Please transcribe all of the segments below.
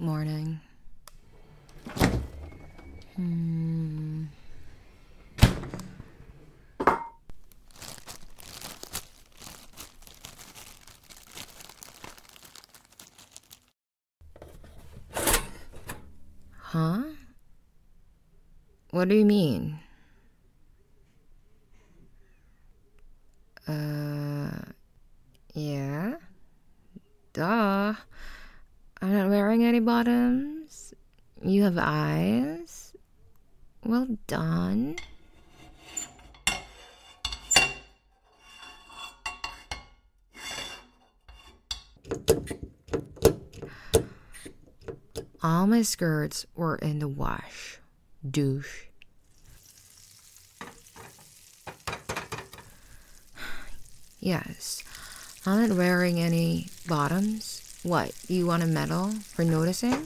morning. Huh? What do you mean? Yeah? Duh. I'm not wearing any bottoms. You have eyes. Well done. All my skirts were in the wash. Douche. Yes. I'm not wearing any bottoms. What, you want a medal for noticing?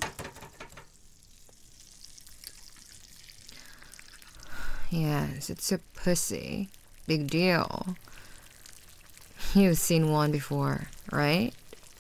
Yes, it's a pussy. Big deal. You've seen one before, right?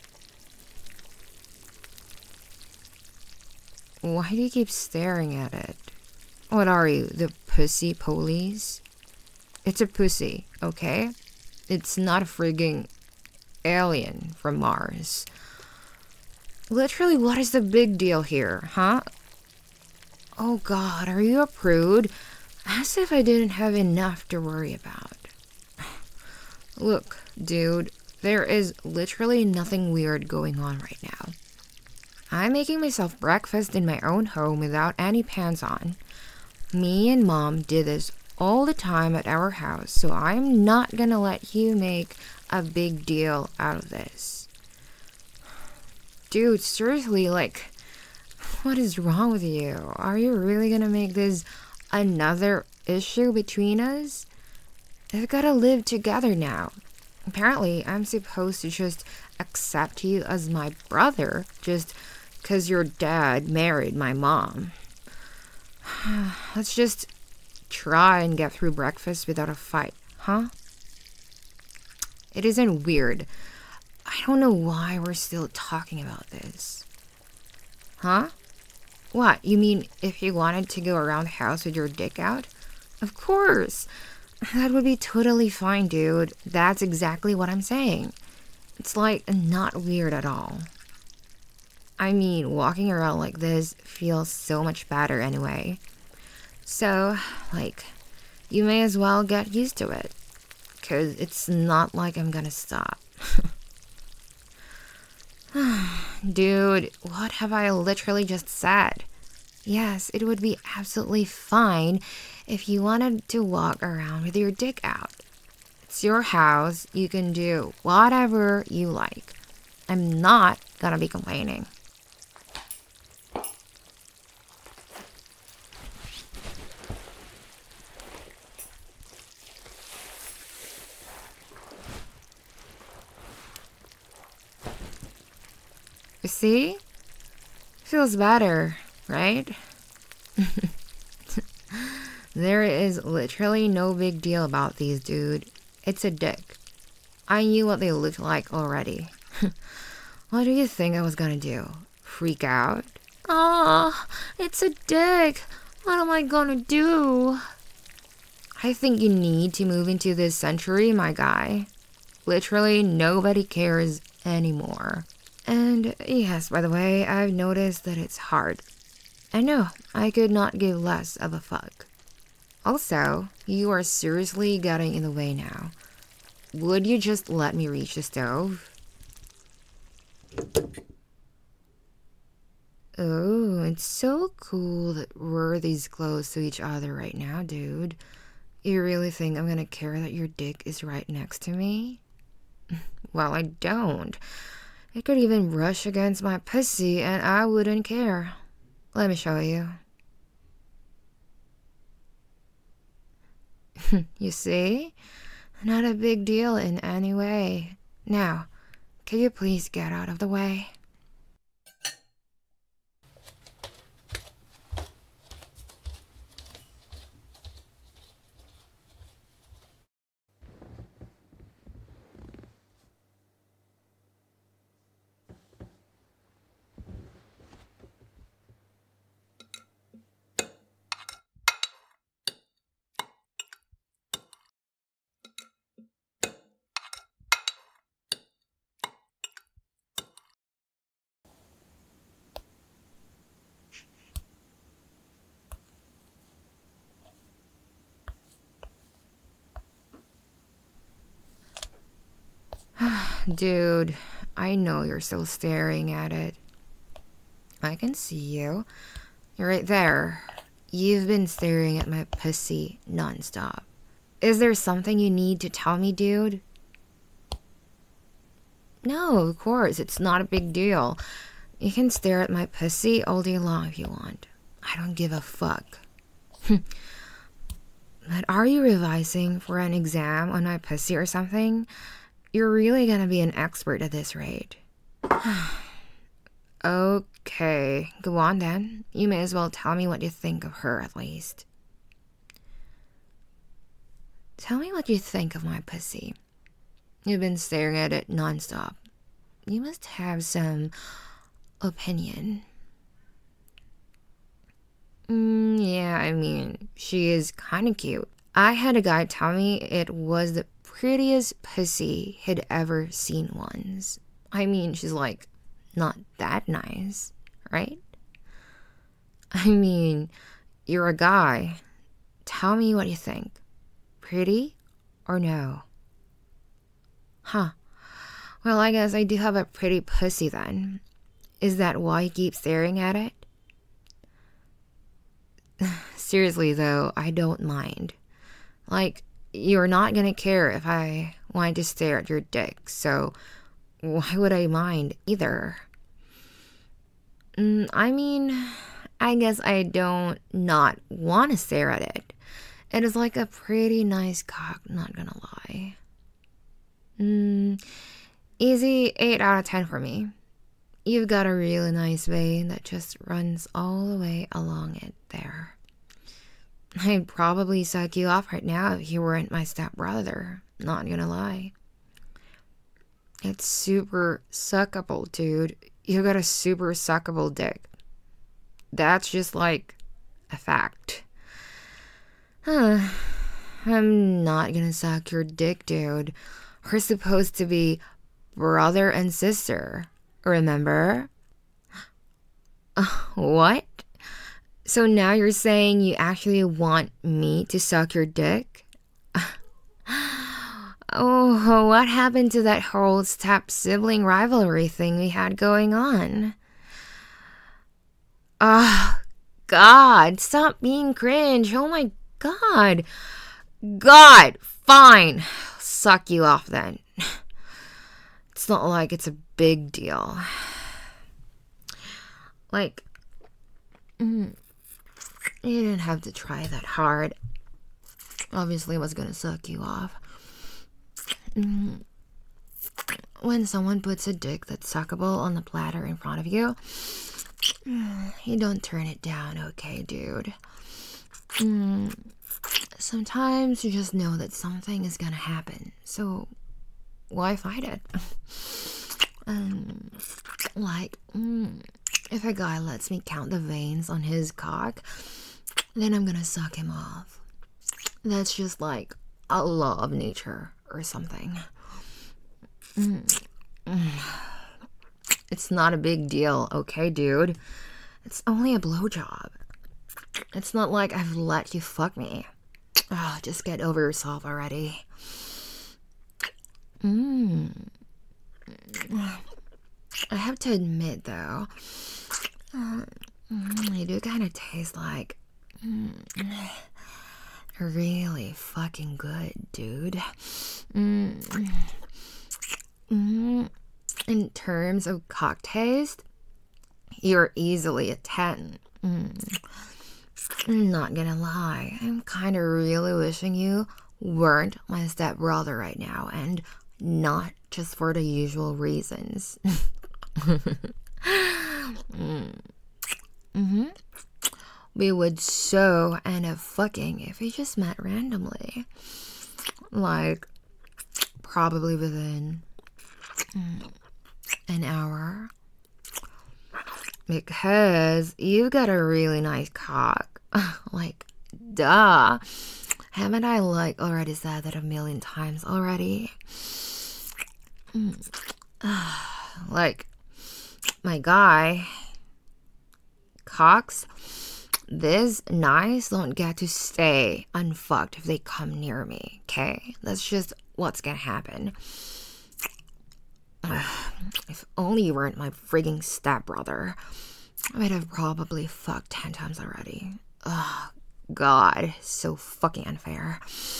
Why do you keep staring at it? What are you, the pussy police? It's a pussy, okay? It's not a frigging alien from Mars. Literally, what is the big deal here, huh? Oh God, are you a prude? As if I didn't have enough to worry about. Look, dude, there is literally nothing weird going on right now. I'm making myself breakfast in my own home without any pants on. Me and Mom did this all the time at our house, so I'm not gonna let you make a big deal out of this. Dude, seriously, like, what is wrong with you? Are you really gonna make this another issue between us? We've gotta live together now. Apparently, I'm supposed to just accept you as my brother just because your dad married my mom. Let's just try and get through breakfast without a fight, huh? It isn't weird. I don't know why we're still talking about this. Huh? What, you mean if you wanted to go around the house with your dick out? Of course. That would be totally fine, dude. That's exactly what I'm saying. It's like not weird at all. I mean, walking around like this feels so much better anyway. So, like, you may as well get used to it. 'Cause it's not like I'm gonna stop. Dude, what have I literally just said? Yes, it would be absolutely fine if you wanted to walk around with your dick out. It's your house. You can do whatever you like. I'm not gonna be complaining. You see? Feels better, right? There is literally no big deal about these, dude. It's a dick. I knew what they looked like already. What do you think I was gonna do? Freak out? Ah, it's a dick. What am I gonna do? I think you need to move into this century, my guy. Literally nobody cares anymore. And yes, by the way, I've noticed that it's hard. I know, I could not give less of a fuck. Also, you are seriously getting in the way now. Would you just let me reach the stove? Oh, it's so cool that we're these close to each other right now, dude. You really think I'm gonna care that your dick is right next to me? Well, I don't. It could even brush against my pussy and I wouldn't care. Let me show you. You see? Not a big deal in any way. Now, can you please get out of the way? Dude, I know you're still staring at it. I can see you. You're right there. You've been staring at my pussy nonstop. Is there something you need to tell me, dude? No, of course, it's not a big deal. You can stare at my pussy all day long if you want. I don't give a fuck. But are you revising for an exam on my pussy or something? You're really gonna be an expert at this rate. Okay, go on then. You may as well tell me what you think of her at least. Tell me what you think of my pussy. You've been staring at it nonstop. You must have some opinion. Yeah, I mean, she is kind of cute. I had a guy tell me it was the prettiest pussy he'd ever seen once. I mean, she's like, not that nice, right? I mean, you're a guy. Tell me what you think. Pretty or no? Huh. Well, I guess I do have a pretty pussy then. Is that why you keep staring at it? Seriously though, I don't mind. Like, you're not gonna care if I want to stare at your dick, so why would I mind either? I mean, I guess I don't not want to stare at it. It is like a pretty nice cock, not gonna lie. Easy 8 out of 10 for me. You've got a really nice vein that just runs all the way along it there. I'd probably suck you off right now if you weren't my stepbrother, not gonna lie. It's super suckable, dude. You got a super suckable dick. That's just like a fact. I'm not gonna suck your dick, dude. We're supposed to be brother and sister, remember? What? So now you're saying you actually want me to suck your dick? Oh, what happened to that whole step-sibling rivalry thing we had going on? God, stop being cringe. Oh my God. God, fine. Suck you off then. It's not like it's a big deal. Like, you didn't have to try that hard. Obviously, I was gonna suck you off. When someone puts a dick that's suckable on the platter in front of you, you don't turn it down, okay, dude? Sometimes you just know that something is gonna happen, so why fight it? If a guy lets me count the veins on his cock, then I'm gonna suck him off. That's just like a law of nature or something. It's not a big deal, okay, dude? It's only a blowjob. It's not like I've let you fuck me. Just get over yourself already. I have to admit, though, you do kind of taste like really fucking good, dude. In terms of cock taste, you're easily a 10. I'm not gonna lie, I'm kind of really wishing you weren't my stepbrother right now, and not just for the usual reasons. We would so end up fucking if we just met randomly. Like, probably within an hour. Because you've got a really nice cock. Like, duh. Haven't I, already said that a million times already? Like, my guy, cocks, this nice don't get to stay unfucked if they come near me, okay? That's just what's gonna happen. If only you weren't my frigging stepbrother, I might have probably fucked 10 times already. Oh, God, so fucking unfair.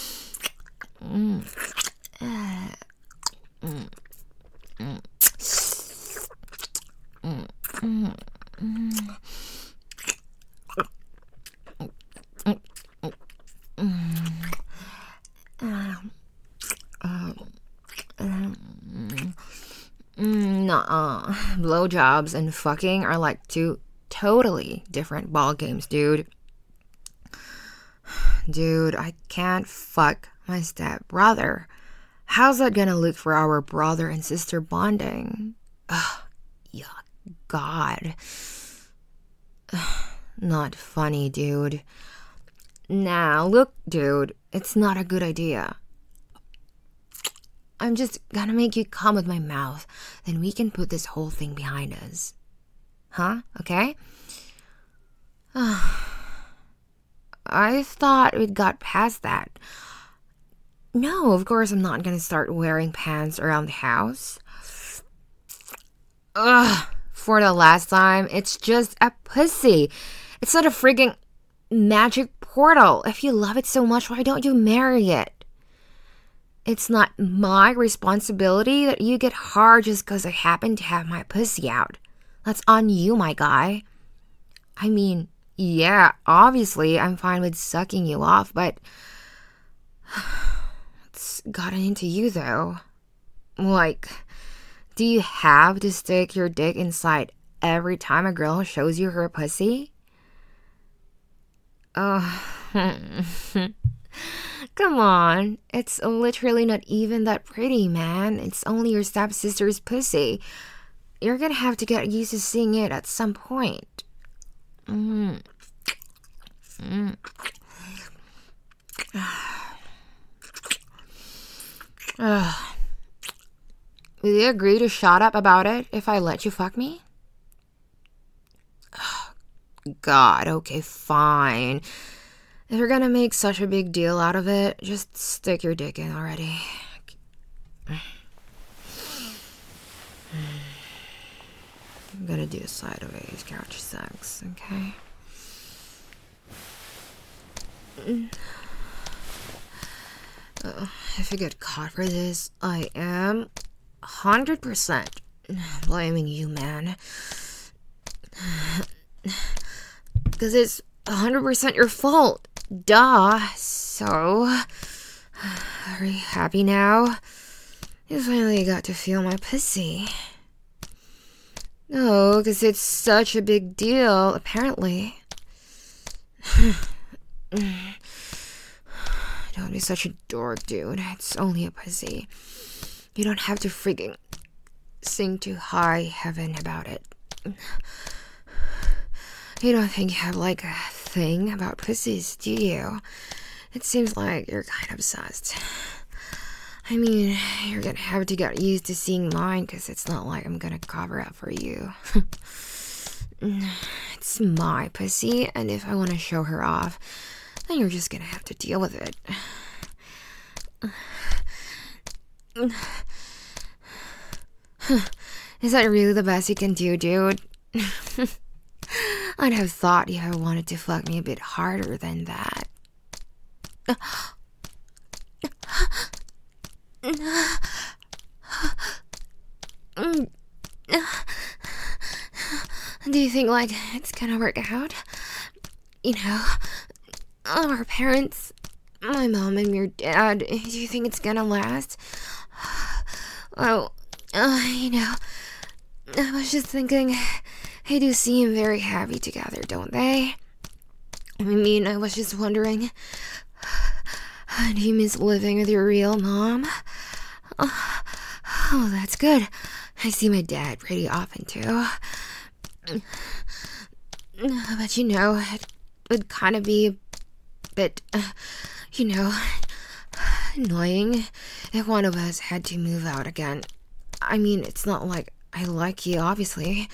Nuh-uh. Blowjobs and fucking are like two totally different ball games, dude. Dude, I can't fuck my stepbrother. How's that gonna look for our brother and sister bonding? Ugh, yeah, God. Not funny, dude. Nah, look, dude, it's not a good idea. I'm just gonna make you come with my mouth. Then we can put this whole thing behind us. Huh? Okay? I thought we'd got past that. No, of course I'm not gonna start wearing pants around the house. Ugh, for the last time, it's just a pussy. It's not a frigging magic portal. If you love it so much, why don't you marry it? It's not my responsibility that you get hard just because I happen to have my pussy out. That's on you, my guy. I mean, yeah, obviously I'm fine with sucking you off, but it's gotten into you though. Like, do you have to stick your dick inside every time a girl shows you her pussy? Oh, come on. It's literally not even that pretty, man. It's only your stepsister's pussy. You're gonna have to get used to seeing it at some point. Will you agree to shut up about it if I let you fuck me? God, okay, fine. If you're gonna make such a big deal out of it, just stick your dick in already. I'm gonna do sideways couch sex, okay? If you get caught for this, I am 100% blaming you, man. Because it's 100% your fault. Duh. So, are you happy now? You finally got to feel my pussy. No, because it's such a big deal, apparently. Don't be such a dork, dude. It's only a pussy. You don't have to frigging sing to high heaven about it. You don't think you have like a thing about pussies, do you? It seems like you're kind of obsessed. I mean, you're gonna have to get used to seeing mine because it's not like I'm gonna cover up for you. It's my pussy, and if I want to show her off, then you're just gonna have to deal with it. Is that really the best you can do, dude? I'd have thought you had wanted to fuck me a bit harder than that. Do you think, like, it's gonna work out? You know, our parents, my mom and your dad, do you think it's gonna last? Well, you know, I was just thinking, they do seem very happy together, don't they? I mean, I was just wondering, do you miss living with your real mom? Oh, that's good. I see my dad pretty often, too. But, you know, it would kind of be a bit, you know, annoying if one of us had to move out again. I mean, it's not like I like you, obviously.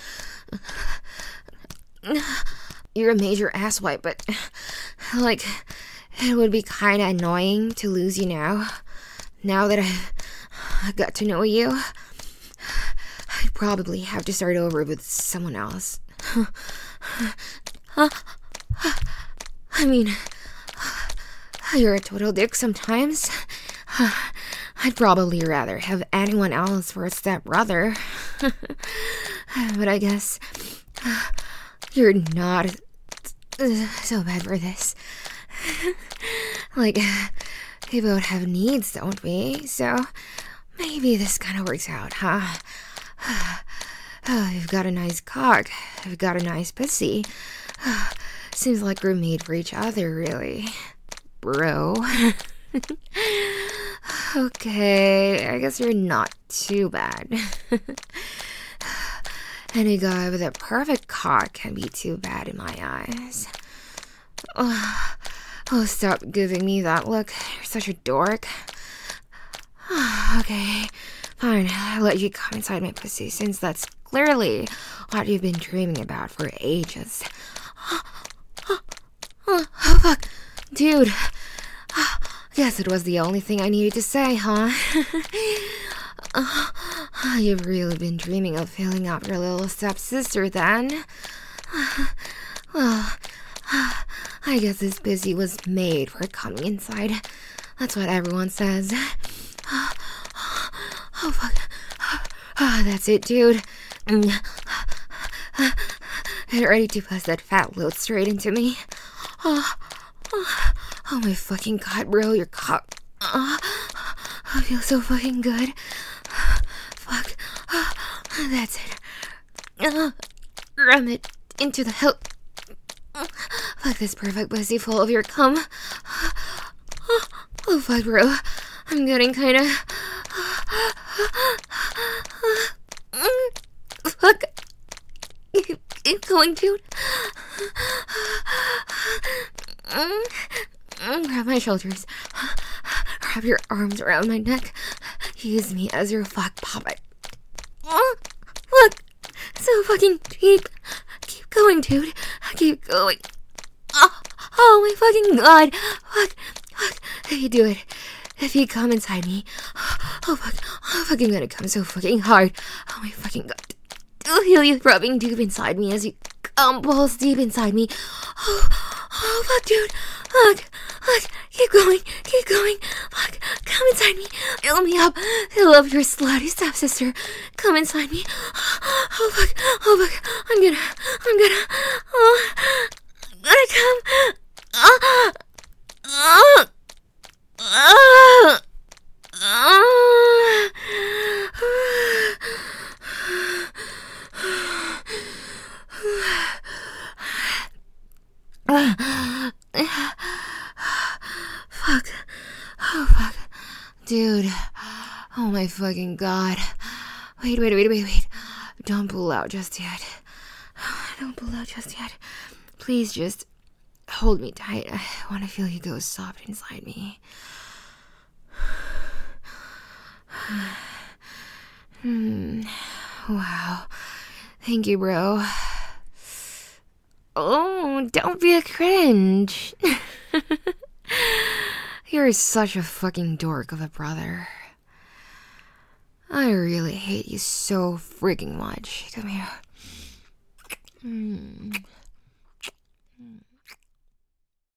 You're a major asswipe, but, like, it would be kind of annoying to lose you now that I've got to know you. probably have to start over with someone else. I mean, you're a total dick sometimes. I'd probably rather have anyone else for a stepbrother. But I guess you're not so bad for this. Like, we both have needs, don't we? So maybe this kind of works out, huh? You've got a nice cock. You've got a nice pussy. Seems like we're made for each other, really. Bro. Okay, I guess you're not too bad. Any guy with a perfect cock can be too bad in my eyes. Oh, stop giving me that look. You're such a dork. Okay, fine. I'll let you come inside my pussy, since that's clearly what you've been dreaming about for ages. Oh, fuck. Dude. Guess it was the only thing I needed to say, huh? You've really been dreaming of filling up your little stepsister, then? Well, I guess this pussy was made for coming inside. That's what everyone says. Oh, fuck. That's it, dude. Get ready to press that fat load straight into me. Oh my fucking god, bro, your cock. I feel so fucking good. Fuck. That's it. Ram it into the hell. Fuck this perfect pussy full of your cum. Oh fuck, bro. I'm getting kinda. Fuck. Keep going, dude. Grab my shoulders. Wrap your arms around my neck. Use me as your fuck puppet. Look, so fucking deep. Keep going, dude. Keep going. Oh my fucking god. Fuck. If you do it, if you come inside me, oh fuck, I'm fucking gonna come so fucking hard. Oh my fucking god. I'll feel you throbbing deep inside me as you come balls deep inside me. Oh fuck, dude. Fuck. Keep going. Fuck, come inside me. Fill me up. Fill up your slutty stepsister. Come inside me. Oh fuck. I'm gonna Fuck. Oh, fuck. Dude. Oh, my fucking god. Wait. Don't pull out just yet. Please just hold me tight. I want to feel you go soft inside me. Wow. Thank you, bro. Oh, don't be a cringe. You're such a fucking dork of a brother. I really hate you so freaking much. Come here.